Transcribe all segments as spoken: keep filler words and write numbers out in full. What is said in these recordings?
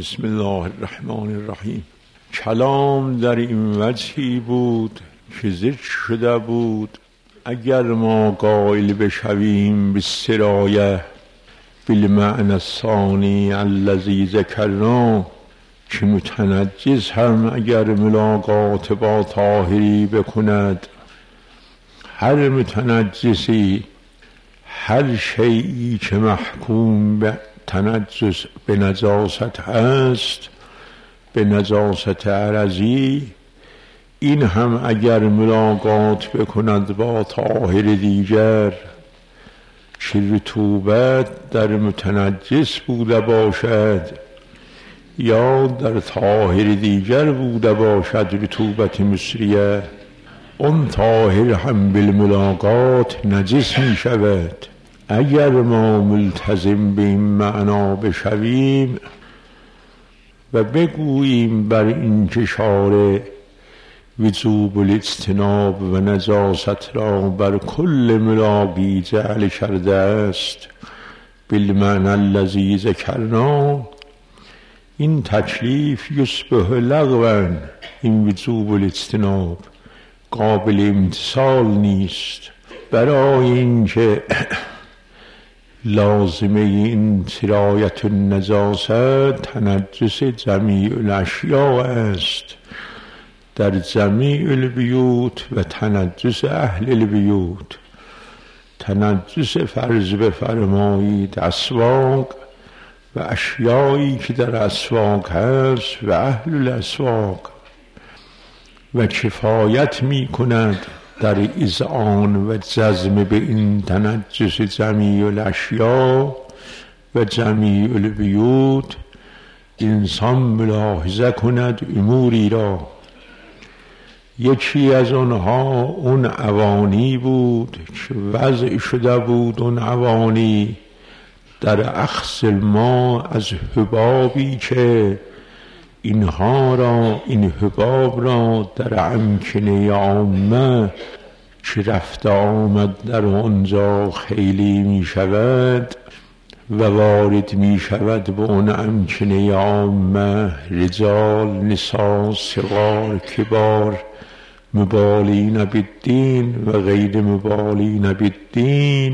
بسم الله الرحمن الرحیم. کلام در این وجهی بود که ذکر شده بود اگر ما قائل بشویم به سرایه بالمعنی الثانی الذی ذکرنا، که متنجس هم اگر ملاقات با طاهری بکند، هر متنجسی هر شیئی که محکوم به تنجس به نجاست هست، به نجاست عرضی، این هم اگر ملاقات بکند با طاهر دیگر که رطوبت در متنجس بوده باشد یا در طاهر دیگر بوده باشد رطوبت مصریه، اون طاهر هم بالملاقات نجس می شود. اگر ما ملتزم به این معنا بشویم و بگوییم بر این که شارع وجوب الاجتناب و نجاست را بر کل ملاقی جعل کرده است بالمعنی الذی ذکرنا، این تکلیف یشبه لغوا، این وجوب الاجتناب قابل امتثال نیست. برای اینکه لازمه این سرایت النجاسه تنجس جمیع الاشیاء است در جمیع البیوت و تنجس اهل البیوت. تنجس فرض بفرمایید اسواق و اشیایی که در اسواق هست و اهل الاسواق، و کفایت می کند در اذعان و جزم به این تنجس جمیع الاشیاء و جمیع البیوت. انسان ملاحظه کند اموری را، یکی از آنها اون اوانی بود که وضع شده بود، اون اوانی در اخذ الماء از حبابی که اینها را، این حباب را در امکنه عامه که رفت آمد در آنجا خیلی می شود و وارد می شود به اون امکنه عامه رجال، نساء، صغار، کبار، مبالین بالدین و غیر مبالین بالدین،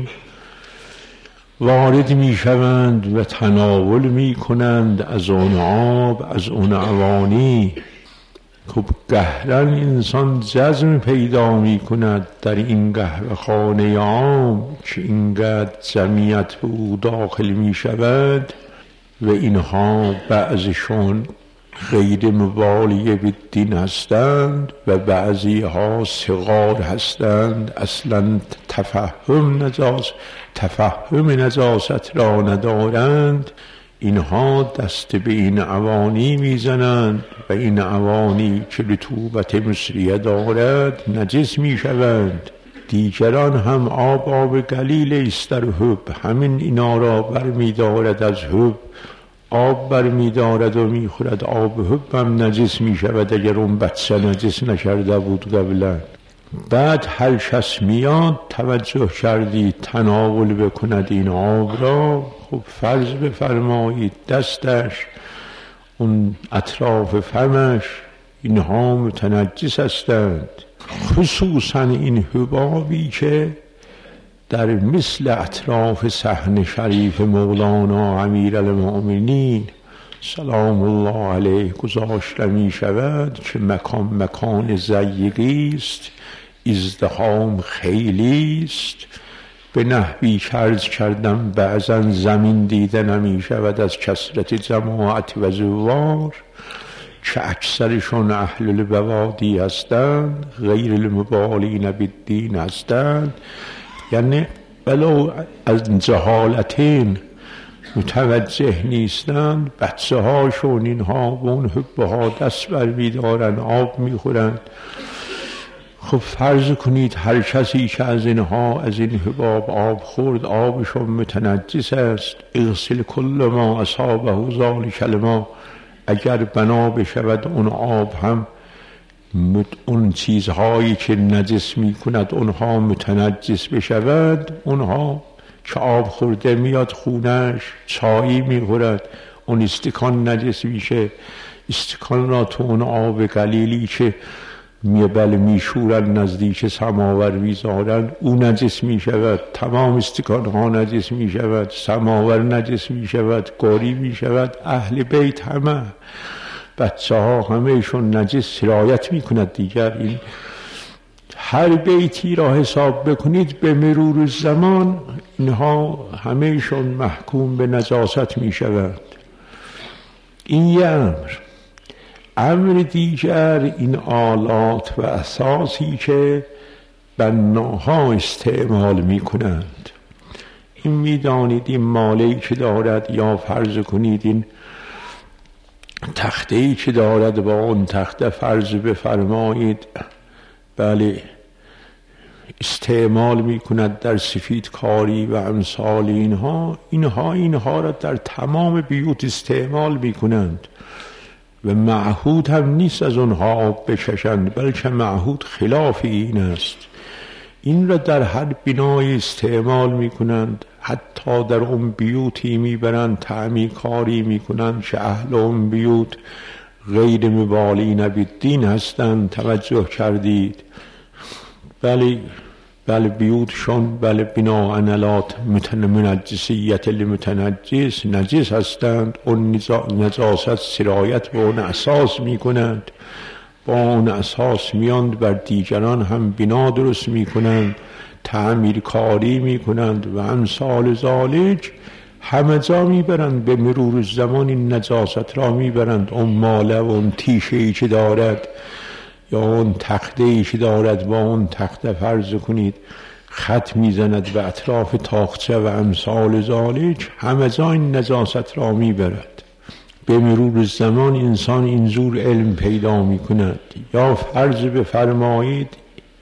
وارد می شوند و تناول می کنند از اون آب، از اون اوانی. خب قهرن انسان جزم پیدا می کند در این قهوه خانه عام که اینقدر جمعیت به او داخل می شود و اینها بعضشون غیر مبالی بالدین هستند و بعضی ها صغار هستند، اصلا تفهم نجاست تفهم نجاست را ندارند. اینها دست به این اوانی میزنند و این اوانی که رطوبت مصریه دارد نجس میشوند. دیگران هم آب آب قلیل است در حب، همین اینا را برمی دارد، از حب آب برمی دارد و می خورد، آب حب هم نجس می شود اگر اون بچه نجس نکرده بود قبلا. بعد هر کس میاد توجه کردید تناول بکند این آب را، خب فرض بفرمایید دستش، اون اطراف فمش، اینها متنجس هستند. خصوصا این حبابی که در مثل اطراف صحن شریف مولانا امیرالمؤمنین سلام الله علیه گذاشته می شود که مکان مکان ضیقی است، ازدحام خیلی است، به نحوی عرض کردم بعضا زمین دیده نمی شود از کثرت جماعت و زوار که اکثرشون اهل البوادی هستند، غیر المبالین بالدین هستند. یعنی ولو از جهالتین متوجه نیستند، بچه هاشون اینها و اون حبه ها دست بر می دارن، آب می خورند. خب فرض کنید هر کسی که از اینها از این حباب آب خورد آبشون متنجس است. اغسل کل ما اصابه ذلک الماء، اگر بنا بشود اون آب هم اون چیزهایی که نجس می کند اونها متنجس بشود، اونها که آب خورده میاد خونش چایی می خورد، اون استکان نجس میشه. استکان را تو اون آب قلیلی که میبل میشورن نزدیک سماور میذارن او نجس میشود. تمام استکان ها نجس میشود، سماور نجس میشود، گاری میشود. اهل بیت همه، بچه ها همهشون نجس سرایت میکند. دیگر این هر بیتی را حساب بکنید به مرور زمان اینها همهشون محکوم به نجاست میشود. این یه امر. امر دیگر این آلات و اساسی که بناها استعمال میکنند. این میدانید این ماله‌ای که دارد، یا فرض کنید این تخته‌ای که دارد، با اون تخته فرض بفرمایید بله استعمال میکند در سفید کاری و امثال اینها. اینها اینها را در تمام بیوت استعمال میکنند و معهود هم نیست از اونها آب بچشند، بلکه معهود خلاف این است. این را در هر بنای استعمال میکنند. حتی در اون بیوتی میبرند تعمیر کاری میکنند که اهل اون بیوت غیر مبالین بالدین هستند. توجه کردید؟ بله بله بیوتشون بله بنا انالات منجسیت لمتنجس نجس هستند. اون نجاست سرایت به اون اساس میکنند، با اون اساس میاند بر دیگران هم بنا درست میکنند، تعمیر کاری میکنند و امثال ذالک. همه جا میبرند به مرور زمان این نجاست را میبرند. اون ماله و اون تیشه‌ای که دارد یا اون تخته‌ای که دارد، با اون تخته فرض کنید خط میزند به اطراف تاقچه و امثال ذالک، همه جا این نجاست را میبرد. به مرور زمان انسان اینجور علم پیدا میکند. یا فرض بفرمایید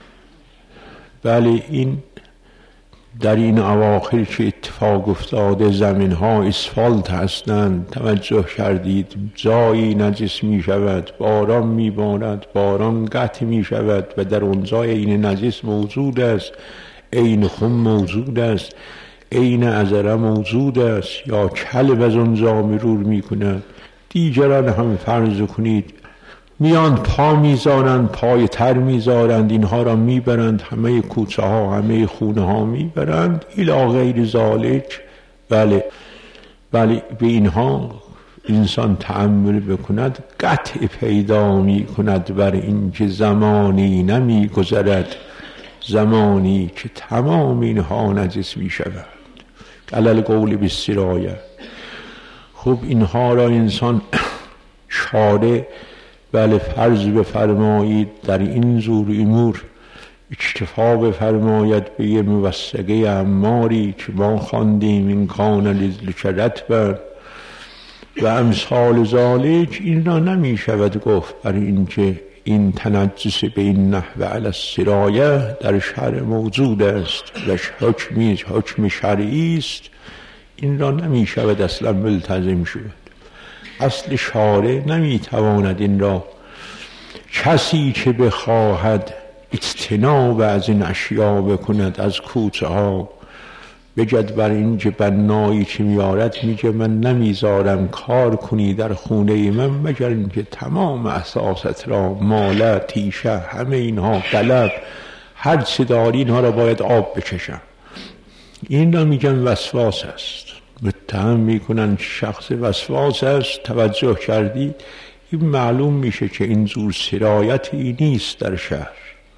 بله این در این اواخر که اتفاق افتاده زمین ها اسفالت هستند. توجه کردید؟ جایی نجس می شود، باران می بارد، باران قطع می شود و در اون جای این نجس موجود است، این خم موجود است، این عذره موجود است، یا کلب از اونجا مرور می کند. دیگران هم فرض کنید میان پا میذارند، پای تر میذارند، اینها را میبرند همه کوچه ها، همه خونه ها میبرند الی غیر ذالک. بله بله به اینها انسان تأمل بکند قطع پیدا میکند بر این که زمانی نمیگذرد، زمانی که تمام اینها نجس میشود. علل قول بالسرایه. خب اینها را انسان شارع بله فرض بفرمایید در این زور امور اکتفا بفرماید به یه موثقه اماری که ما خواندیم این کان لذکرت و امثال ذالک. این را نمی شود گفت بر این که این تنجس به این نحو علی السرایه در شرع موجود است و حکمی حکم شرعی است. این را نمی شود اصلا ملتزم شد. اصل شارع نمیتواند این را، کسی که بخواهد اجتناب از این اشیاء بکند از کوچه ها، بجد بر این که بنایی که میارد میگه من نمیذارم کار کنی در خونه من مگر اینکه تمام اساست را، ماله، تیشه، همه اینها، قلب، هر چه داری اینها را باید آب بکشم. این را میگن وسواس است. متهم میکنن شخص وسواس است. توجه کردی؟ این معلوم میشه که این زور سرایتی نیست در شهر.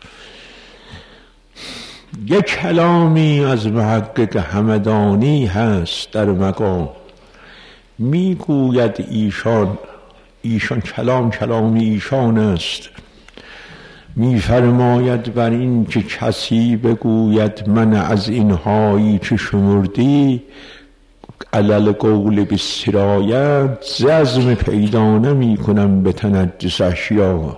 یک کلامی از محقق همدانی هست در مقام، میگوید ایشان ایشان کلام کلام ایشان است، میفرماید بر این که کسی بگوید من از اینهایی که شمردی علل قول بالسرایه جزم پیدا نمی کنم به تنجس اشیا.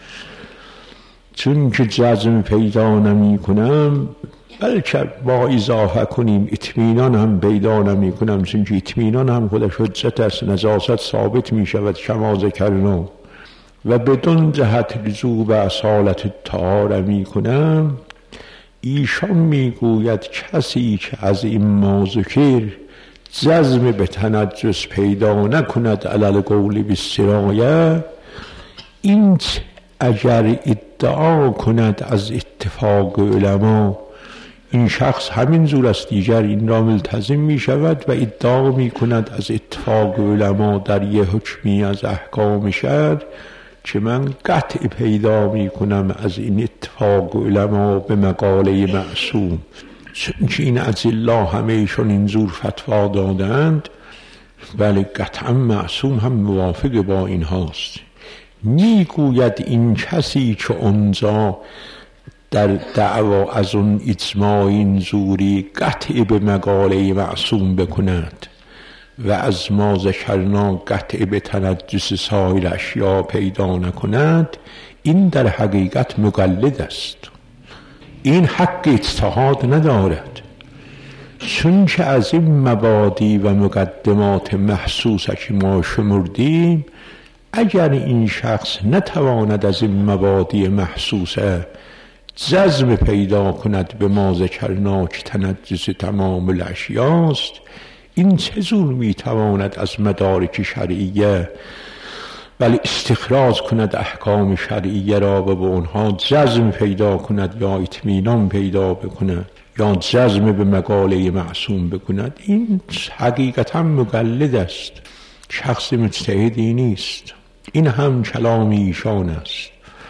چون که جزم پیدا نمی کنم بلکه با اضافه کنیم اطمینان هم پیدا نمی کنم، چون که اطمینان هم خودش حجت است، نجاست ثابت می شود کما ذکرنا، و بدون جهت لزوم اصالت طهاره می کنم. ایشان می گوید کسی که از این ما ذکر جزم به تنجس پیدا نکند علل قول بالسرایه، این اگر ادعا کند از اتفاق علما، این شخص همین زور است دیگر این را ملتزم می شود و ادعا می کند از اتفاق علما در یه حکمی از احکام شرع که من قطع پیدا می کنم از این اتفاق علما به مقاله معصوم، چون که این از الله همه ایشون این زور فتوا دادند. بله قطعا معصوم هم موافق با این هاست. می گوید این کسی که اونجا در دعوا از اون اجماع این زوری قطع به مقاله معصوم بکند و از ما ذکرنا قطع به تنجس سایر اشیا پیدا نکند، این در حقیقت مقلد است، این حق اجتهاد ندارد، چون که از این مبادی و مقدمات محسوس که ما شمردیم، اگر این شخص نتواند از این مبادی محسوسه جزم پیدا کند به ما ذکرنا که تنجس تمام الاشیاست، این چه زور میتواند از مدارک شرعیه ولی استخراج کند احکام شرعیه را و به اونها جزم پیدا کند یا اطمینان پیدا بکند یا جزم به مقاله معصوم بکند؟ این حقیقتا مقلد است، شخص مجتهدی نیست. این هم کلام ایشان است.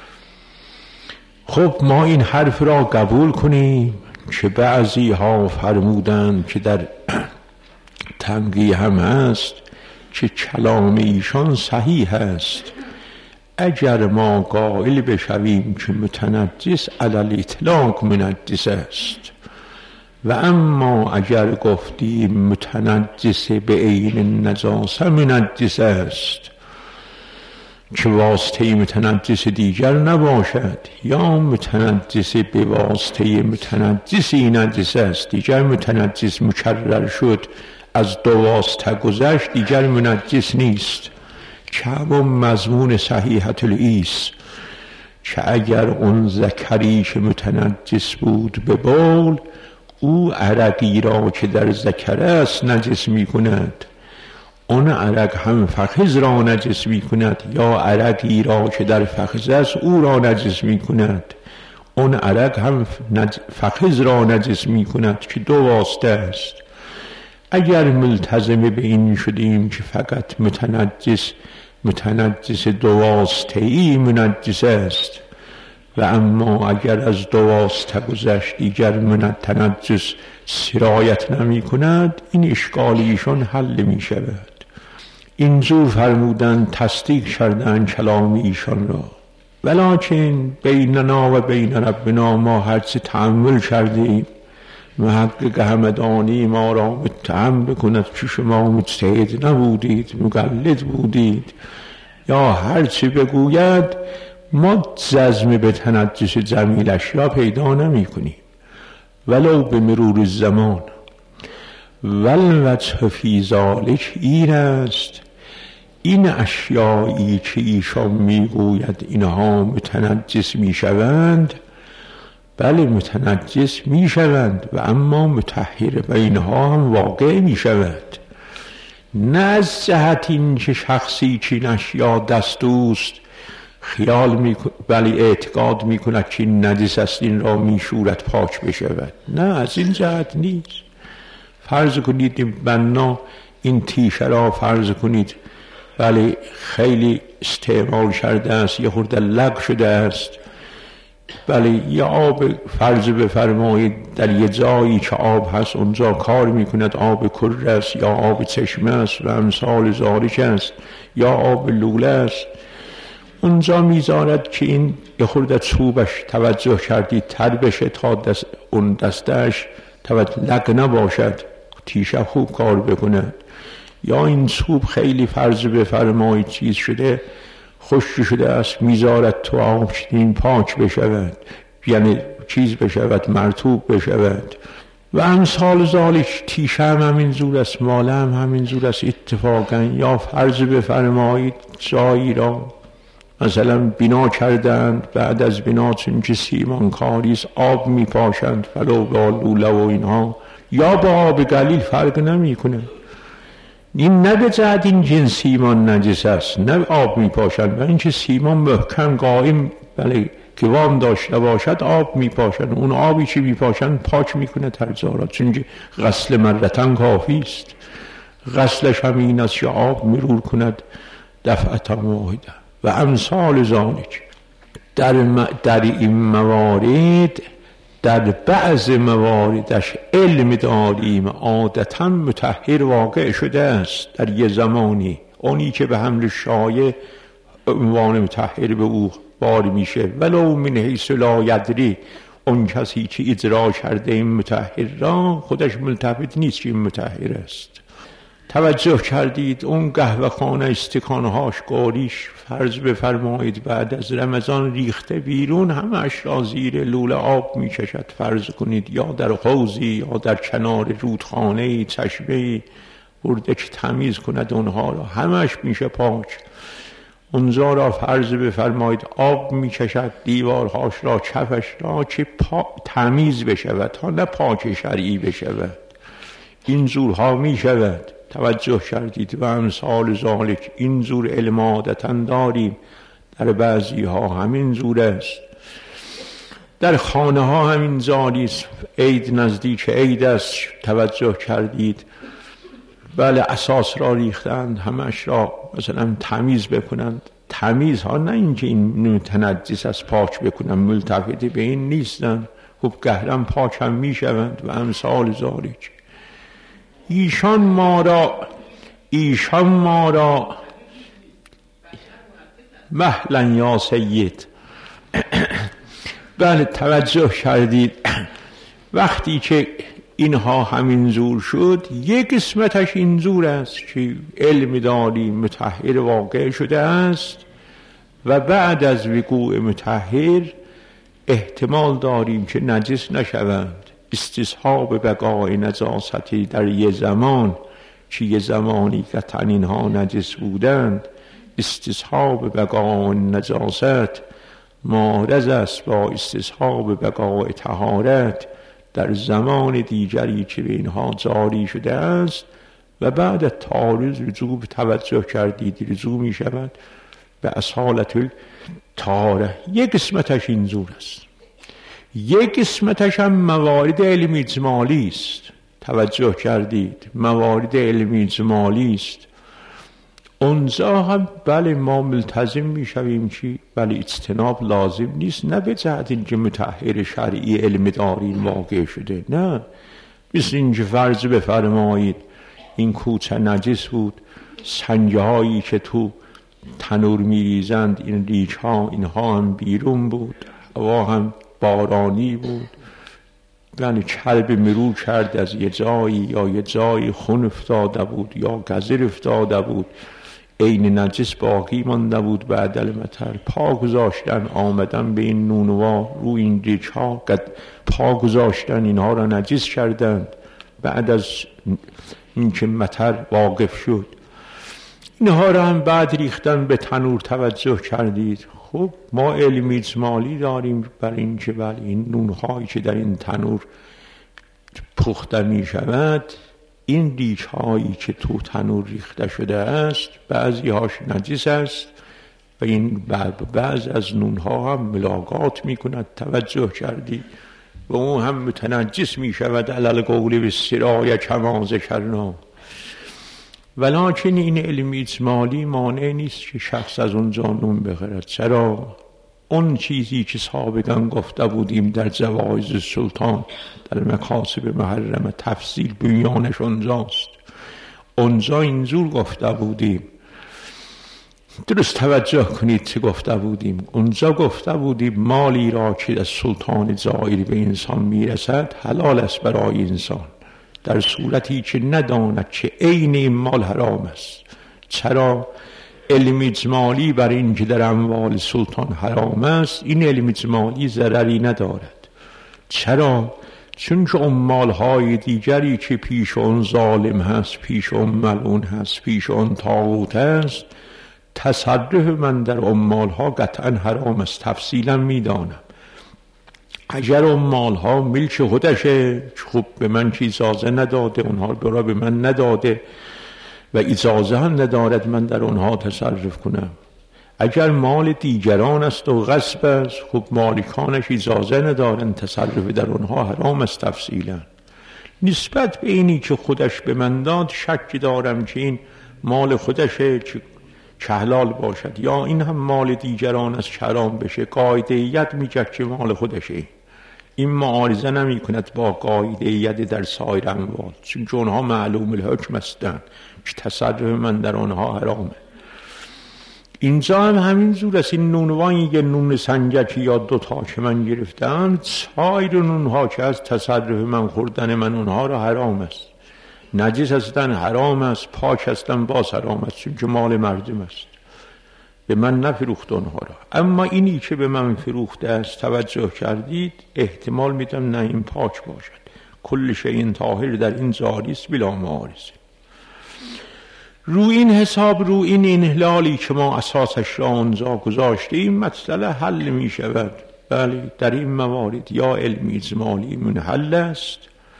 خب ما این حرف را قبول کنیم که بعضی ها فرمودند که در تنقیح هم هست که کلام ایشان صحیح است، اگر ما قائل بشویم که متنجس علی اطلاق منجس است، و اما اگر گفتیم متنجس به عین نجاسه منجس است که واسطه متنجس دیگر نباشد، یا متنجس به واسطه متنجسی نجس است، دیگر متنجس مکرر شد از دو واسطه گذشت دیگر منجس نیست، که همون مضمون صحیحة الایس که اگر اون ذکری که متنجس بود به بول، او عرقی را که در ذکر است نجس می کند، اون عرق هم فخذ را نجس می کند، یا عرقی را که در فخذ است او را نجس می کند، اون عرق هم فخذ را نجس می کند که دو واسطه است. اگر ملتزم به این شدیم که فقط متنجس متنجس دو واسطه ای منجس است، و اما اگر از دو واسطه گذشت دیگر متنجس سرایت نمی کند، این اشکالیشون حل می شود. اینجور فرمودن تصدیق کردن کلام ایشان را، ولکن بیننا و بین ربنا ما هرچه تأمل کردیم محقق همدانی ما را متهم بکند که شما مجتهد نبودید، مقلد بودید، یا هرچی بگوید ما جزم به تنجس جمیل اشیا پیدا نمی کنیم ولو به مرور الزمان. والوجه فی ذلک این است، این اشیایی که ایشان میگوید اینها متنجس میشوند، بله متنجس میشوند و اما مطهر بینها هم واقع میشود، نه از جهت این که شخصی که این اشیا دستوست خیال میکن بلی اعتقاد میکند که این نجس است این را میشورد پاک بشود، نه از این جهت نیست. فرض کنید این بنا این تیشه را فرض کنید بله خیلی استعمال کرده است، یه خورده لق شده است، بله یه آب فرض بفرمایید در یه جایی که آب هست اونجا کار میکند، آب کره است یا آب چشمه است و امثال ذالک است، یا آب لوله است، اونجا میذارد که این یه خورده چوبش توجه کردید تر بشه تا دست اون دستش توجه لق نباشد، تیشه خوب کار بکند، یا این چوب خیلی فرض بفرمایید چیز شده خشک شده است میذارد تو آب این پاک بشود، یعنی چیز بشود مرطوب بشود و امثال ذالک. تیشه هم همین زور است، ماله هم همین زور است اتفاقا. یا فرض بفرمایید جایی را مثلا بنا کردند، بعد از بنا چون که سیمان کاریست آب میپاشند ولو با لوله و اینها، یا با آب قلیل فرق نمی کنه، این نه به جهت این جن سیمان نجس است، نه آب می پاشند، و اینکه سیمان محکم قائم بله که وام داشته باشد آب می پاشند. اون آبی که می پاشند پاک میکنه ترزارات، چون غسل مرتن کافی است. غسلش هم این است که آب مرور کند دفعتا واحده و امثال ذالک. در, در این موارد، در بعض مواردش علم داریم عادتا مطهر واقع شده است در یه زمانی. اونی که به حمل شایع عنوان مطهر به او بار میشه، ولو من حیث لا یدری، اون کسی که اجرا کرده این مطهر را خودش ملتفت نیست که این مطهر است. توجه کردید اون قهوه خانه استکانهاش گاریش فرض بفرمایید بعد از رمضان ریخته بیرون، همش را زیر لوله آب میکشد فرض کنید، یا در حوضی یا در کنار رودخانه چشمه برده که تمیز کند اونها را، همش میشه پاک. اونجا را فرض بفرمایید آب میکشد دیوارهاش را کفش را که پا... تمیز بشود تا نه پاک شرعی بشود. این زورها میشود. توجه کردید و امثال ذالک. این زور علم عادتا داریم، در بعضی ها همین زور است، در خانه ها همین زاری است. عید نزدیک عید است، توجه کردید بله اساس را ریختند، همش را مثلا تمیز بکنند. تمیز ها نه اینکه این متنجس است پاک بکنند، ملتفت به این نیستند، خب گهرم پاک هم میشوند و امثال ذالک. ایشان ما را ایشان ما را مهلا یا سید. بله توجه کردید وقتی که اینها همین زور شد، یک قسمتش این زور است که علم داری مطهر واقع شده است و بعد از وقوع مطهر احتمال داریم که نجس نشوند. استصحاب بقای نجاستی در یه زمان که یه زمانی قطعا اینها نجس بودند، استصحاب بقای نجاست معارض است با استصحاب بقای طهارت در زمان دیگری که به اینها جاری شده است و بعد تعارض رجوع توجه کردید رجوع می شود به اصالت الطهاره. یک قسمتش این زور است، یک قسمتش هم موارد علمی اجمالی است. توجه کردید موارد علمی اجمالی است. اونجا هم بله ما ملتزم می شویم که بله اجتناب لازم نیست، نه به جهت اینکه مطهر شرعی علم داریم واقع شده، نه مثل اینکه فرض بفرمایید این کوچه نجس بود، سنگه هایی که تو تنور می ریزند این ریچ ها اینها هم بیرون بود، هوا هم بارانی بود، یعنی کلب مرور کرد از یه جایی یا یه جایی خون افتاده بود یا گزر افتاده بود، این نجس باقی مانده بود بعد المطر، پا گذاشتن آمدن به این نونوا رو این ریچ ها پا گذاشتن اینها را نجس کردند بعد از اینکه مطر واقف شد. اینها را هم بعد ریختن به تنور. توجه کردید خب ما علم اجمالی داریم بر این که بله این نونهایی که در این تنور پخته می شود، این ریچ هایی که تو تنور ریخته شده است بعضی هاش نجس است و این بعض از نونها هم ملاقات می کند. توجه کردید و اون هم متنجس می شود علل قول به سرای کما ذکرنا. ولیکن این علم اجمالی مانع نیست که شخص از اونجا نون بخورد. چرا؟ اون چیزی که سابقا گفته بودیم در جوایز سلطان در مکاسب محرم تفصیل بنیانش اونجاست. اونجا اینجور گفته بودیم، درست توجه کنید چه گفته بودیم. اونجا گفته بودیم مالی را که از سلطان جائر به انسان میرسد حلال است برای انسان در صورتی که نداند که عین این مال حرام است. چرا؟ علم اجمالی بر این که در اموال سلطان حرام است، این علم اجمالی ضرری ندارد. چرا؟ چون که اون مالهای دیگری که پیش اون ظالم هست، پیش اون ملعون هست، پیش اون طاغوت هست، تصرف من در اون مالها قطعا حرام است. تفصیلا میدانم اگر اون مالها ملک خودشه، خب به من چیز سازه نداده، اونها برا به من نداده و اجازه هم ندارد من در آنها تصرف کنم. اگر مال دیگران است و غصب است، خب مالکانش اجازه ندارند، تصرف در آنها حرام است تفصیلا. نسبت به اینی که خودش به من داد شک دارم که این مال خودشه چه حلال باشد یا این هم مال دیگران است که حرام بشه. قاعده‌ایت میگه که مال خودشه، این معارضه نمی کند با قاعده‌ایت در سایر اموال، چون اونها معلوم الحکم هستند که تصرف من در آنها حرامه. اینجا هم همین جور است. این نونوایی یه نون سنجکی یا دوتا که من گرفتم، سایر نونها که از تصرف من خوردن من اونها را حرام است. نجس هستن حرام است، پاک هستن باز حرام است، چون که مال مردم است. به من نفروخت اونها را. اما اینی که به من فروخته است توجه کردید، احتمال میدم نه این پاک باشد. کل شیء طاهر در این جاری است بلا معارضه. رو این حساب، رو این انحلالی که ما اساسش را آنجا گذاشتیم، مسئله حل می شود. بله، در این موارد یا علم اجمالی منحل است،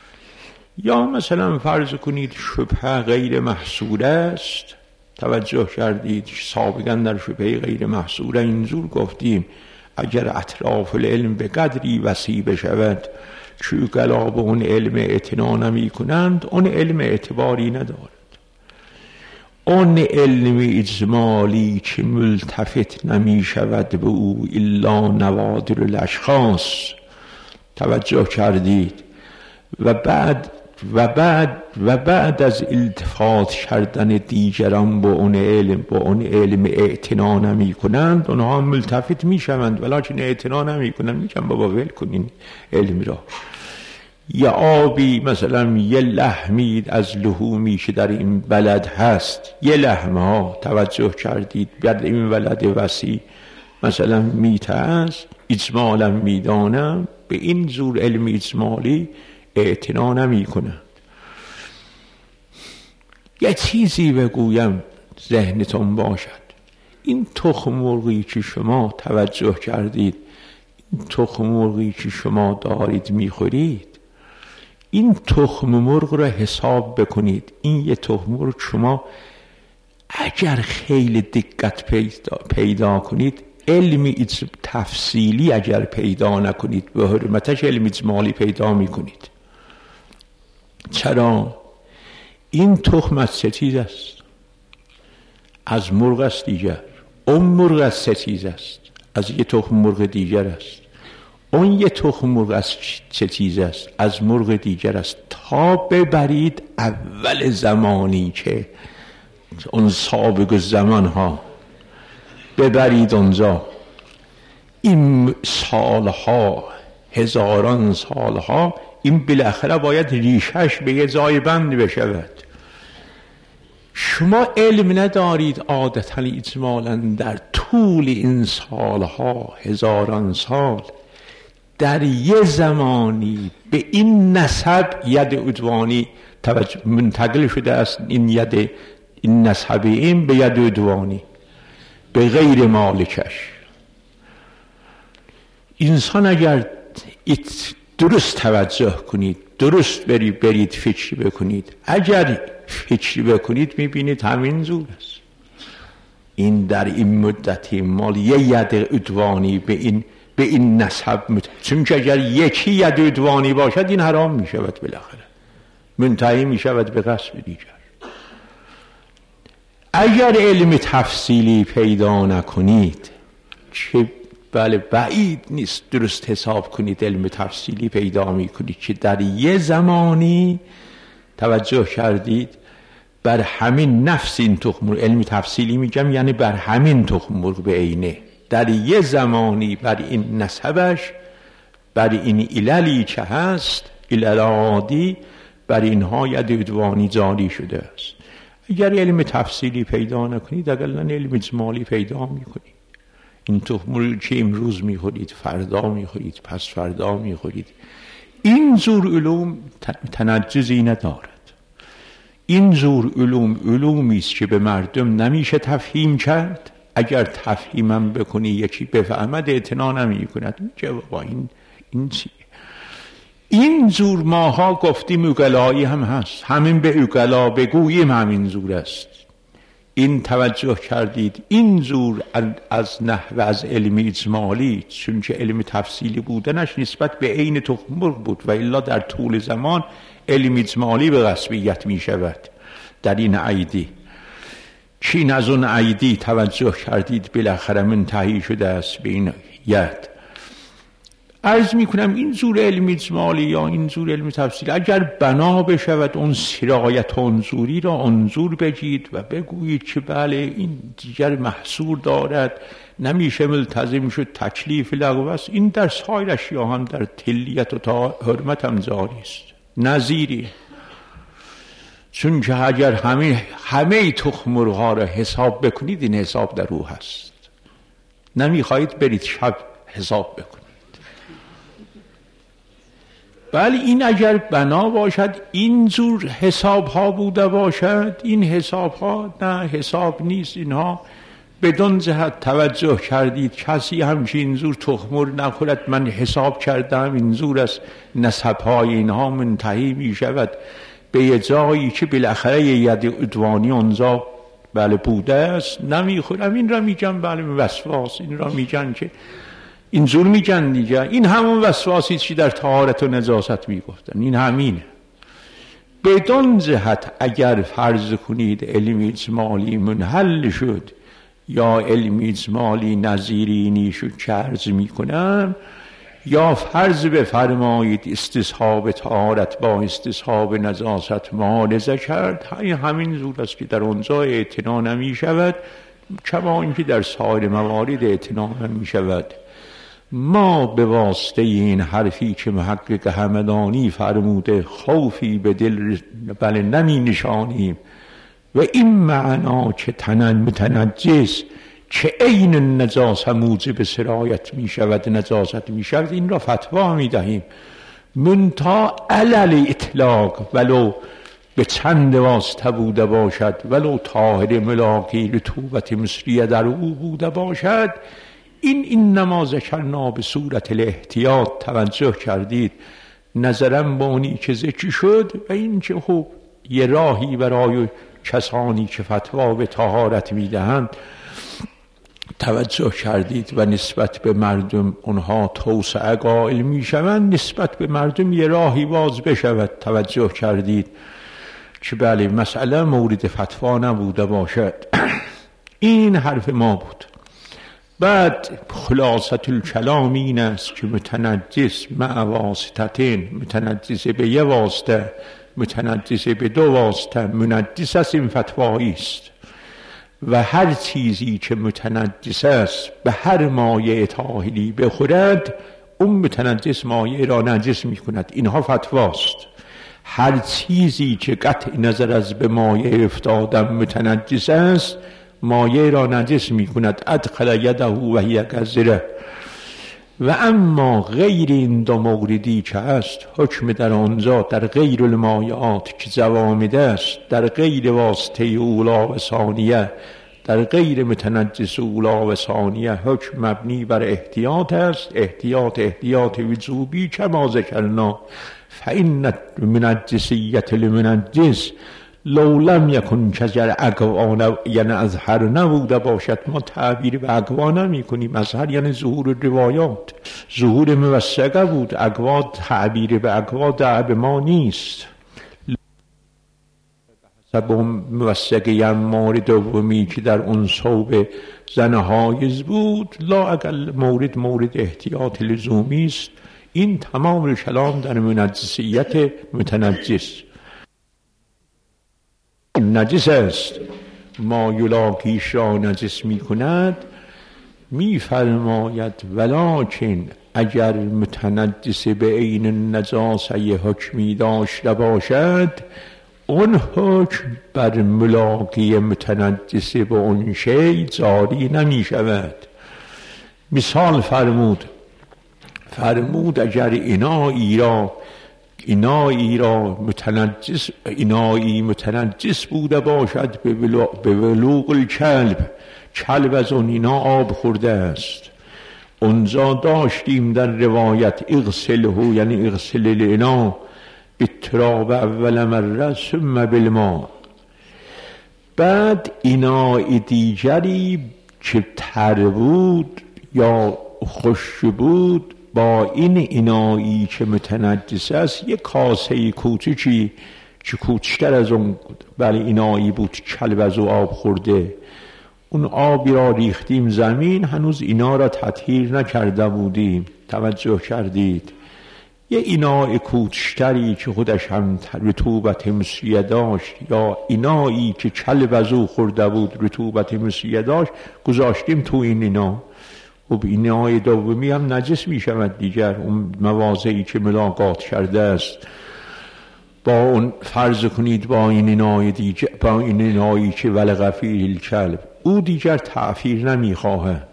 یا مثلا فرض کنید شبهه غیر محصوره است. توجه کردید سابقا در شبهه غیر محصوره اینجور گفتیم اگر اطراف العلم به قدری وسیع بشود که اوقلا به اون علم اعتنا نمی کنند، اون علم اعتباری ندارد. اون علم اجمالی که ملتفت نمی شود به او الا نوادر الاشخاص. توجه کردید و بعد و بعد و بعد از التفات کردن دیگران با اون علم با اون علم اعتنا نمی کنند، اونها ملتفت می شوند ولیکن اعتنا نمی کنند. میگن بابا ول کنین علم را. یا آبی مثلا یه لحمید از لحومی که در این بلد هست، یه لحمه ها توجه کردید بعد این بلد وسیع مثلا میته است، اجمالا میدانم به این زور علم اجمالی اعتنا نمی کنند. یه چیزی بگویم ذهنتون باشد، این تخم مرغی که شما توجه کردید، این تخم مرغی که شما دارید میخورید، این تخم مرغ را حساب بکنید. این یه تخم مرغ شما اگر خیلی دقت پیدا, پیدا کنید، علمی تفصیلی اگر پیدا نکنید، به حرمتش علم اجمالی پیدا میکنید. چرا؟ این تخم از چه چیز است؟ از مرغ است دیگر. اون مرغ از چه چیز است؟ از یه تخم مرغ دیگر است. اون یه تخم مرغ از چه چیز است؟ از مرغ دیگر است. تا ببرید اول زمانی که اون سابق زمان ها ببرید اونجا، این سالها هزاران سالها این بالاخره باید ریشش به یه جای بند بشود. شما علم ندارید عادتا اجمالا در طول این سالها هزاران سال در یه زمانی به این نسب ید عدوانی منتقل شده است. این ید این نسب این به ید عدوانی به غیر مالکش. انسان اگر درست توجه کنید، درست برید برید فکر بکنید، اگر فکر بکنید میبینید همین زور است. این در این مدتی مال یه ید عدوانی به این به این نسب مت... چون که اگر یکی ید عدوانی باشد این حرام می شود، بالاخره منتهی می شود به غصب دیگر. اگر علم تفصیلی پیدا نکنید، که بله بعید نیست درست حساب کنید علم تفصیلی پیدا می کنید که در یه زمانی توجه کردید بر همین نفس این تخم مرغ، علم تفصیلی میگم یعنی بر همین تخم مرغ به عینه، در یه زمانی بر این نسبش، بر این عللی که هست، علل عادی، بر اینها ید عدوانی جاری شده است. اگر علم تفصیلی پیدا نکنید، اقلا علم اجمالی پیدا میکنید. این تخم مرغ که امروز میخورید، فردا میخورید، پس فردا میخورید، این زور علوم تنجزی ندارد. این زور علوم علومی است که به مردم نمیشه تفهیم کرد. اگر تفهیمم بکنی یکی بفهمد اعتنا نمی کند. میگه بابا این این چیه؟ این زور ماها گفتیم اوگلایی هم هست، همین به اوگلا بگوییم همین زور است. این توجه کردید این زور از نحو از علم اجمالی، چون که علم تفصیلی بودنش نسبت به عین تخمرغ بود و الا در طول زمان علم اجمالی به غصبیت می شود. در این عیدی چین از اون عیدی توجه کردید بالاخره منتهی شده است به این ید. عرض می کنم این زور علم اجمالی یا این زور علم تفصیلی اگر بنا بشود اون سرایت انظوری را انظور بگید و بگویید که بله این دیگر محصور دارد، نمیشه ملتزم شد، تکلیف لغو است، این در سایر اشیا هم در تلیت و تا حرمت هم جاری است نظیری. چون که اگر همه همه تخمرغ‌ها را حساب بکنید این حساب در او هست، نمیخواهید برید شب حساب بکنید. بله این اگر بنا باشد این زور حساب ها بوده باشد، این حساب ها نه حساب نیست. اینها بدون جهت توجه کردید کسی همچین زور تخمر نخورد، من حساب کردم این زور است، نسب های اینها منتهی می شود به یه جایی که بالاخره ید ادوانی اونجا بله بوده است، نمیخورم. این را میگن بله وسواس، این را میگن که این زور میگن دیگه. این همون وسواسی چی در طهارت و نجاست میگفتن، این همینه. بدون جهت اگر فرض کنید علم اجمالی منحل شد یا علم اجمالی نظیرینی شد که عرض میکنم، یا فرض بفرمایید استصحاب طهارت با استصحاب نجاست معالجه کرد، همین زور است که در اونجا اعتنا نمی شود کما اینکه در سایر موارد اعتنا نمی شود. ما به واسطه این حرفی که محقق همدانی فرموده خوفی به دل بله نمی نشانیم و این معنا که تنن متنجس که عین نجاست موجب سرایت می شود نجاست می شود، این را فتوا می دهیم منتها علل اطلاق ولو به چند واسطه بوده باشد، ولو طاهر ملاقی رطوبت مصریه در او بوده باشد. این این نماز کرنا به صورت الاحتیاط توجه کردید نظرم با اونی که ذکر شد و این که خب یه راهی برای کسانی که فتوا به طهارت میدهند توجه کردید و نسبت به مردم اونها توسعه قائل میشوند، نسبت به مردم یه راهی باز بشود توجه کردید که بله مسئله مورد فتوا نبوده باشد. این حرف ما بود. بعد خلاصت الکلام این است که متنجس مع واسطتین، متنجس به یه واسطه متنجس به دو واسطه منجس است، این فتوایی است. و هر چیزی که متنجس است به هر مایع طاهری بخورد اون متنجس مایع را نجس می کند، اینها فتواست. هر چیزی که قطع نظر از به مایع افتادن متنجس است مایع را نجس می کند. ادخل یده و هی کذره. و اما غیر این دو موردی که است حکم در آنجا در غیر المایعات که جوامد است، در غیر واسطه اولا و ثانیه، در غیر متنجس اولا و ثانیه حکم مبنی بر احتیاط است. احتیاط احتیاط وجوبی کما ذکرنا. فإن المنجسیت لمنجس لو لم یکن شجر اقوان، یعنی اظهر نبوده باشد. ما تعبیر به اقوا نمی کنیم، اظهر یعنی ظهور روایات، ظهور موثقه بود. اقوا تعبیر به اقوا دعب ما نیست. حسب موثقه مورد دومی که در اون صوب زن حایض بود لا اقل مورد مورد احتیاط لزومی است. این تمام کلام در منجسیت متنجس. نجس است ما یلاقیش را نجس می کند، می فرماید ولکن اگر متنجس به عین نجاسه حکمی داشته باشد اون حکم بر ملاقی متنجس به اون شی جاری نمی شود. مثال فرمود فرمود اگر اینایی را اینایی را متنجس اینایی متنجس بوده باشد به بلوغ الکلب، کلب از اون اینا آب خورده است، اونجا داشتیم در روایت اغسله، یعنی اغسل الاناء بالتراب اول مره ثم بالماء. بعد اینای دیگری که تر بود یا خشک بود با این اینایی که متنجس است یک کاسه کوچیکی که کوچکتر از اون بله اینایی بود، کلب از او آب خورده، اون آبی را ریختیم زمین، هنوز اینا را تطهیر نکرده بودیم. توجه کردید؟ یه اینای کوچکتری که خودش هم رطوبت مسیه داشت یا اینایی که کلب از او خورده بود رطوبت مسیه داشت گذاشتیم تو این اینا. خب اینای دومی هم نجس می شود دیگر، اون مواضعی که ملاقات کرده است با اون، فرض کنید با این اینای دیگر، با این اینایی که ولغ فیه الکلب، او دیگر تعفیر نمی خواهد.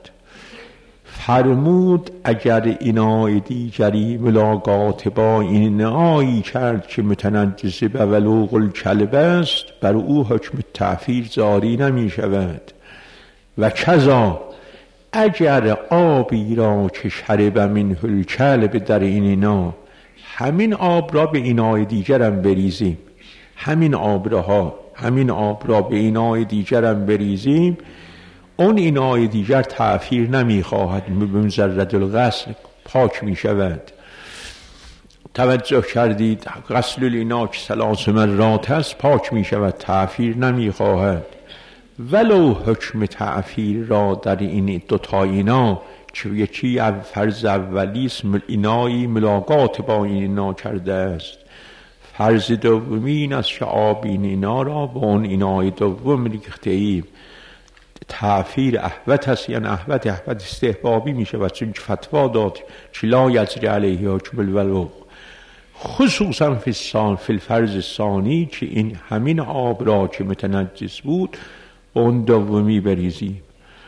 فرمود اگر اینای دیگری ملاقات با این اینایی کرد که متنجس به ولوغ الکلب است، بر او حکم تعفیر جاری نمی شود. و کذا اگر آبی را که شرب منه الکلب در این اینا، همین آب را به اینای دیگرم بریزیم، همین آب را همین آب را به اینای دیگرم بریزیم، اون اینای دیگر تعفیر نمی خواهد، بمجرد الغسل پاک می شود. توجه کردید؟ غسل الاناء که ثلاث مرات است پاک می شود، تعفیر نمی خواهد. ولو حکم تعفیر را در این دوتا اینا که یکی فرض اولی است اینایی ملاقات با این اینا کرده است، فرض دومی این است که آب این اینا را با اون اینای دوم ریخته ایم، تعفیر احوط است. یعنی احوط احوط استحبابی می شود، چون فتوا داد که لا یجری علیه حکم الولوغ، خصوصا فی الثانی فی الفرض الثانی که این همین آب را که متنجس بود اون دومی بریزیم.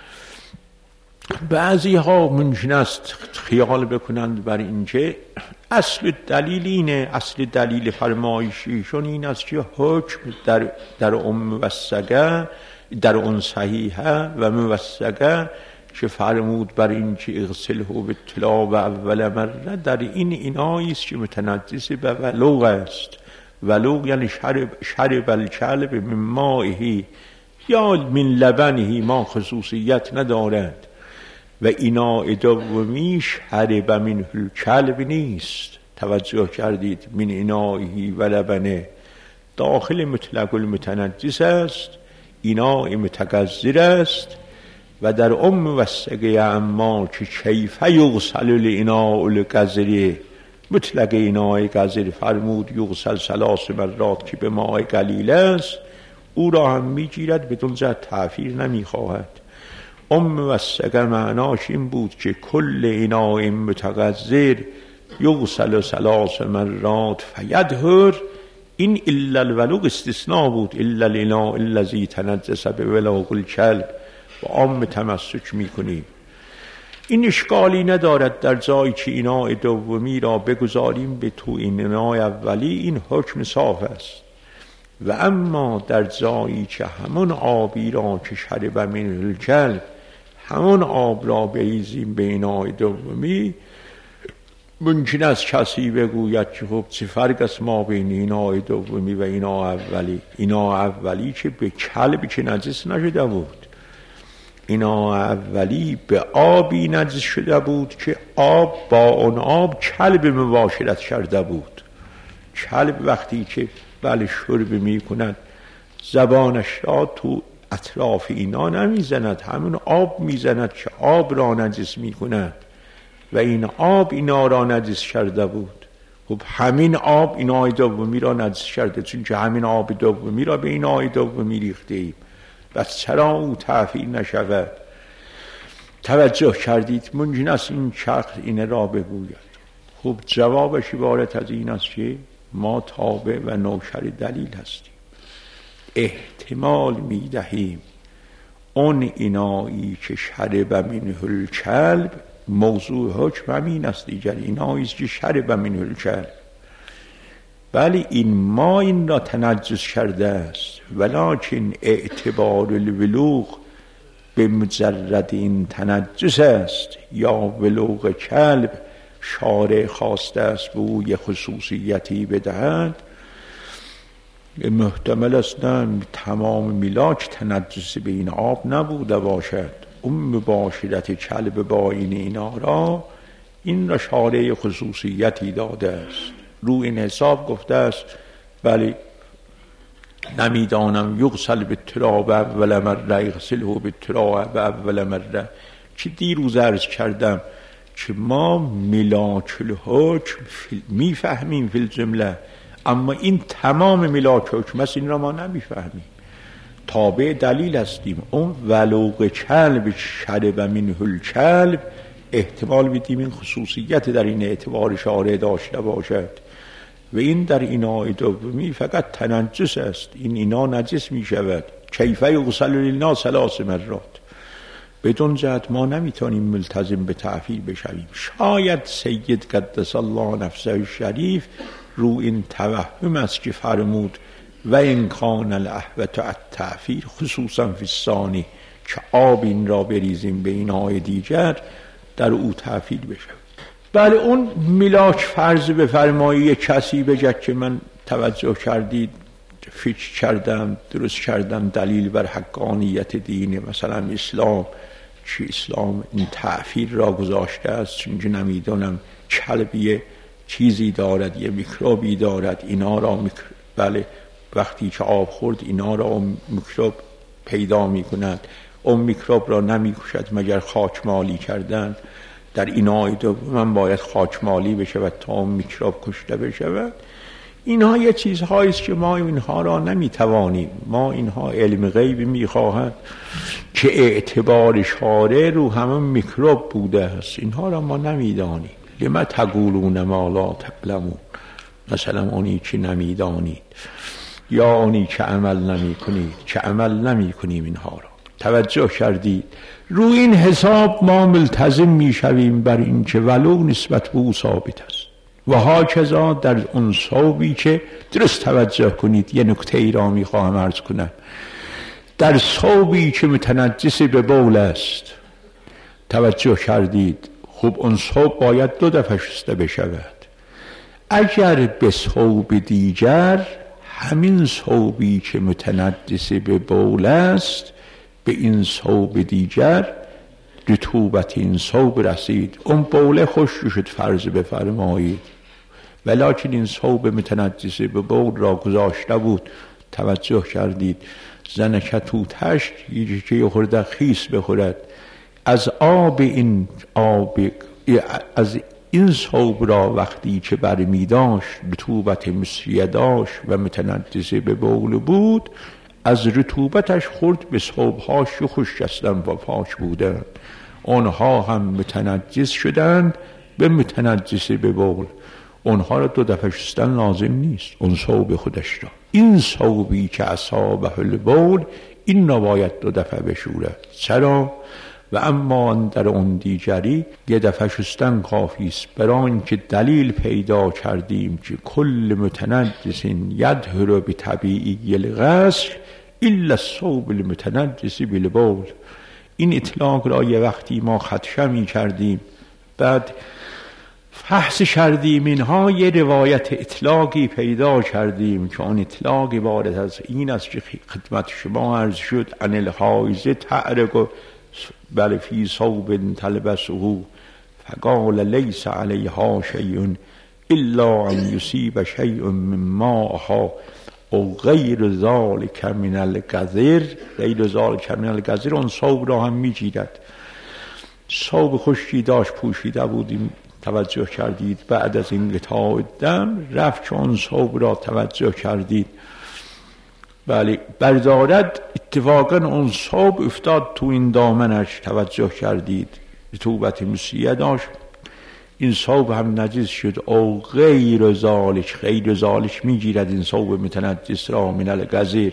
بعضی ها ممکن است خیال بکنند بر اینکه اصل دلیل اینه، اصل دلیل فرمایشیشون این است که حکم در در ام موثقه، در اون صحیحه و موثقه که فرمود بر این که اغسله بالتراب اول مره، در این اینایی است که متنجس به ولوغ است. ولوغ یعنی شرب شرب الکلب من مائه یا من لبنه، ما خصوصیت ندارد. و اینا دومی شرب منه الکلب نیست. توجه کردید؟ من اینایی و لبنه داخل مطلق المتنجس است، اینا متغذر است. و در ام موثقه اما که کیف یغسل الاناء القذر، مطلق اینای قذر فرمود یغسل ثلاث مرات که به ماء قلیل است، او را هم میگیرد بدون جهت تعفیر نمیخواهد. ام موثقه معناش این بود که کل اناء متغذر یغسل ثلاث مرات فیدهر. این الا الولوغ استثناء بود، الا الاناء الذی تنجس بولوغ الکلب، و عام تمسک میکنیم. این اشکالی ندارد در جایی که اینای دومی را بگذاریم به تو این اینای اولی، این حکم صاف است. و اما در جایی که همون آبی را که شرب منه الکلب، همون آب را بریزیم به اینای دومی، ممکن است کسی بگوید که خب چه فرق است ما بین اینای دومی و اینا اولی؟ اینا اولی که به کلب که نجس نشده بود، اینا اولی به آبی نجس شده بود که آب با اون آب کلب مباشرت کرده بود. کلب وقتی که بله شرب می کند زبانش را تو اطراف اینا نمی زند، همون آب می زند که آب را نجس می کند و این آب اینا را نجس کرده بود. خب همین آب اینای دومی را نجس کرده، چون که همین آب دومی را به اینای دومی ریخته ایم. بس چرا او تعفیر نشود؟ توجه کردید؟ ممکن است این شخص این را بگوید. خب جوابش عبارت از این است که ما تابع و نوکر دلیل هستیم. احتمال می دهیم اون اینایی که شرب منه الکلب، موضوع حکم همین است دیگر، اینایی که شرب منه الکلب، بلی این ما این را تنجس کرده است، ولکن اعتبار الولوغ به مجرد این تنجس است یا ولوغ کلب شارع خواسته است به او یه خصوصیتی بدهد. محتمل است نه تمام میلاک تنجس به این آب نبوده باشد. اون مباشرت کلب با این اینا را این را شارع خصوصیتی داده است. رو این حساب گفته است ولی نمیدانم یغسل بالتراب اول مره یغسله بالتراب اول مره. که دیروز عرض کردم که ما ملاک الحکم میفهمیم فی الجمله، اما این تمام ملاک حکم است، این را ما نمیفهمیم، تابع دلیل هستیم. اون ولوغ کلب شرب منه الکلب احتمال بدیم این خصوصیت در این اعتبار شارع داشته باشد و این در ایناء دومی فقط تنجس است. این اینا نجس می شود. کیفه یغسل للناس ثلاث مرات. بدون جهت ما نمیتونیم ملتزم به تعفیر بشویم. شاید سید قدس الله نفسه الشریف رو این توهم است که فرمود و این کان الاحوط التعفیر خصوصا فی الثانی، که آب این را بریزیم به اینای دیگر در او تعفیر بشود. بله اون میلاک فرض بفرمایی کسی بگه که من توجه کردید فکر کردم درست کردم دلیل بر حقانیت دین مثلا اسلام، که اسلام این تعفیر را گذاشته است چون نمیدونم کلبیه چیزی دارد یه میکروبی دارد اینا را میکر... بله وقتی که آب خورد اینا را اون میکروب پیدا میکند، اون میکروب را نمیکشد مگر خاکمالی کردن. در اینای دوم باید خاکمالی بشود تا اون میکروب کشته بشود. اینها یه چیزهایی است که ما اینها را نمیتوانیم. ما اینها علم غیب میخواهد که اعتبار شارع رو همون میکروب بوده است، اینها را ما نمیدانیم. لما تقولون ما لا تعلمون، مثلا اونی که نمیدانید یا اونی که عمل نمی کنید که عمل نمی کنیم اینها را. توجه کردید؟ رو این حساب ما ملتزم می شویم بر این که ولو نسبت به او ثابت است. و هاکذا در اون صوبی که درست توجه کنید، یه نکته ای را می خواهم عرض کنم. در صوبی که متنجس به بول است، توجه کردید؟ خب اون صوب باید دو دفعه شسته بشود. اگر به صوب دیگر همین صوبی که متنجس به بول است به این صوب دیگر رطوبت این صوب رسید، اون بوله خشک شد فرض بفرمایید، ولکن این صوب متنجس به بول را گذاشته بود. توجه کردید؟ زنک تو تشت که یه خورده خیس بخورد از آب این آب از این صوب را وقتی که برمی داشت رطوبت مسیه داشت و متنجس به بول بود، از رطوبتش خورد به صوبهاش و خشک هستند و پاک بودند، اونها هم متنجس شدند به متنجس به بول. اونها را دو دفعه شستن لازم نیست، اون صوب خودش را. این صوبی که اصابه البول این را باید دو دفعه بشورد. چرا؟ و اما در اون دیگری یه دفعه شستن کافی است، برای اینکه دلیل پیدا کردیم که کل متنجس یدهر بطبیعی الغسل الا الصوب المتنجس بالبول. این اطلاق را یه وقتی ما خدشمی کردیم، بعد فحص کردیم اینها، یه روایت اطلاقی پیدا کردیم که اون اطلاقی وارد از این است که خدمت شما عرض شد عن الحائض تعرق بل فی صوب تلبسه فقال لیس علیها شیء الا ان یصیب شیء من ماءها او غیر ذلک من القذر. غیر ذلک من القذر اون صوب را هم میگیرد. صوب خشکی داشت پوشیده بودیم، توجه کردید؟ بعد از این قطاع دم رفت که اون صوب را توجه کردید بله بردارد، اتفاقا اون صوب افتاد تو این دامنش، توجه کردید؟ رطوبت مسیه داشت، این صوب هم نجس شد. او غیر ذالک، غیر ذالک میگیرد این صوب متنجس را من القذر.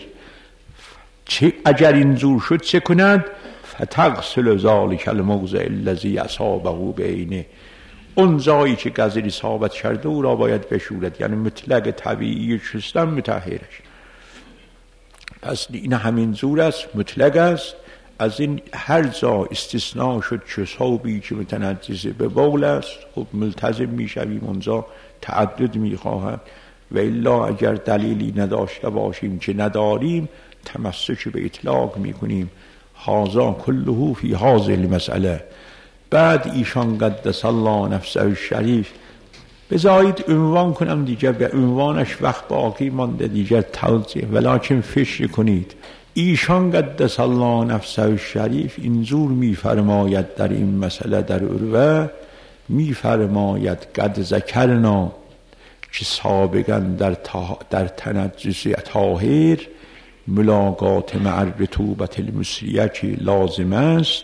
چه اگر این زور شد چه کند؟ فتغسل ذالک الموضع الذی اصابه بعینه، اون جایی که قذر اصابت کرده او را باید بشورد، یعنی مطلق طبیعی شستن مطهرش. پس این همین زور است، مطلق است. از این هر جا استثناء شد چه ثوبی که متنجس به بول است، خب ملتزم میشویم اونجا تعدد میخواهد، و الا اگر دلیلی نداشته باشیم که نداریم تمسک به اطلاق میکنیم. هذا کله فی هذه المسئله. بعد ایشان قدس الله نفسه الشریف، بذارید عنوان کنم دیگه، به عنوانش وقت باقی مانده دیگه توضیح، ولکن فکر کنید. ایشان قدس الله نفسه الشریف اینجور میفرماید در این مسئله در عروه، میفرماید قد ذکرنا که سابقا در, در تنجس طاهر ملاقات مع رطوبت المصریه که لازم است.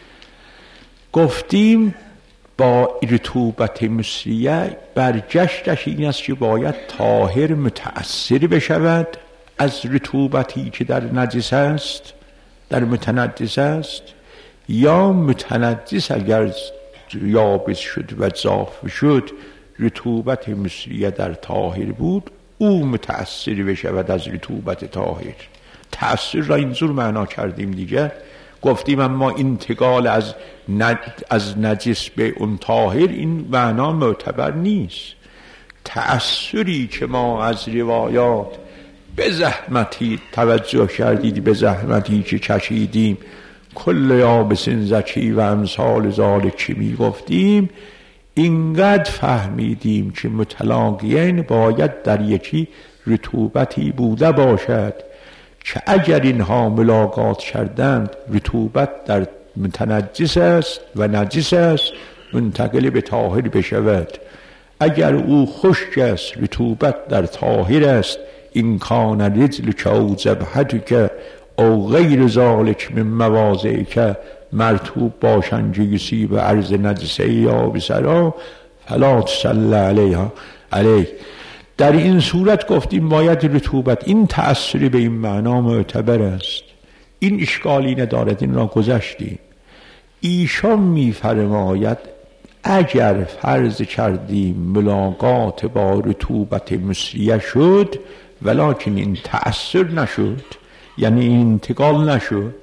گفتیم با رطوبت مصریه برجشتش این است که باید طاهر متأثر بشود از رطوبتی که در نجس است، در متنجس است، یا متنجس اگر یابس شد و جاف شد رطوبت مصریه در طاهر بود او متأثر بشود از رطوبت طاهر. تأثیر را اینجور معنا کردیم دیگه. گفتیم اما انتقال از از نجس به اون طاهر این معنا معتبر نیست. تأثیری که ما از روایات به زحمتی توجه کردید، به زحمتی که کشیدیم، کل یابس زکی و امثال ذالک می گفتیم، اینقدر فهمیدیم که متلاقیین باید در یکی رطوبتی بوده باشد که اگر اینها ملاقات کردند رطوبت در متنجس است و نجس است منتقل به طاهر بشود. اگر او خشک است رطوبت در طاهر است، این کان رجلک او جبهتک او غیر ذالک من مواضعی که مرطوب باشند جیسی به عرض نجسه یا بسرا فلا تصلی علیها علیه. در این صورت گفتیم باید رطوبت، این تأثیر به این معنا معتبر است، این اشکالی ندارد، این را گذشتیم. ایشان میفرماید اگر فرض کردیم ملاقات با رطوبت مصریه شد ولکن این تأثیر نشد، یعنی این انتقال نشد،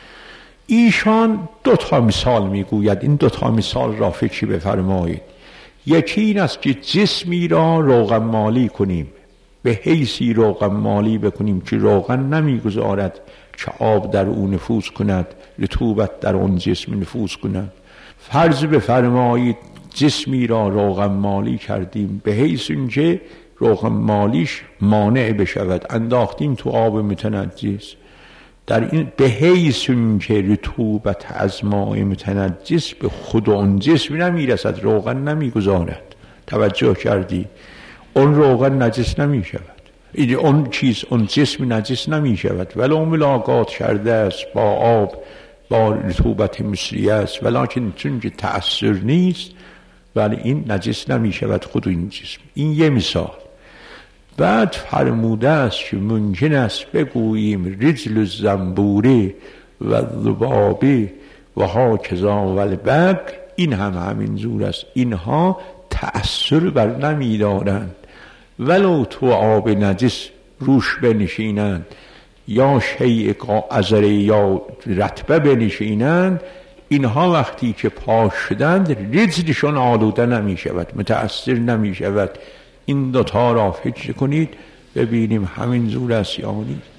ایشان دو تا مثال میگوید. این دو تا مثال را فکر بفرمایید. یکی این است که جسمی را روغن مالی کنیم، به حیثی روغن مالی بکنیم که روغن نمیگذارد که آب در او نفوذ کند، رطوبت در اون جسم نفوذ کند. فرض بفرمایید جسمی را روغن مالی کردیم به حیث اینکه روغن مالیش مانع بشود، انداختیم تو آب متنجس، در این به حیث اینکه رطوبت از ماء متنجس به خود اون جسم نمیرسد، روغن نمیگذارد. توجه کردی؟ اون روغن نجس نمی شود، اون چیز اون جسم نجس نمی شود ولو ملاقات کرده است با آب با رطوبت مصریه است، ولیکن چون که تأثیر نیست ولی این نجس نمی شود خود این جسم. این یه مثال. بعد فرموده است که ممکن است بگوییم رجل الزنبوری و الذبابی و ها کذا و البق، این هم همین جور است، اینها تأثیر بر نمی دارند ولو تو آب نجس روش بنشینند یا شیء عذره یا رطبه بنشینند، اینها وقتی که پاک شدند رجلشون آلوده نمی شود، متأثر نمی شود. این دوتا را فکر کنید ببینیم همین جور است یا نیست.